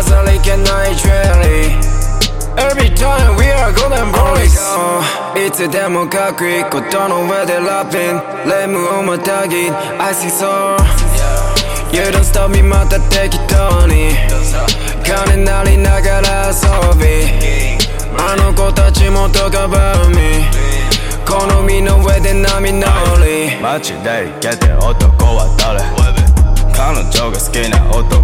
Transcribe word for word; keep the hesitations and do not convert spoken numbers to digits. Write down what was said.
飾り気ないジュエリー Every time we are golden boys いつでもかっこいいことの上でラッピンレムをまたぎ I see so You don't stop me また適当に金なりながら遊びあの子たちもとかばみ好みの上で波乗り街でイケて男は誰彼女が好きな男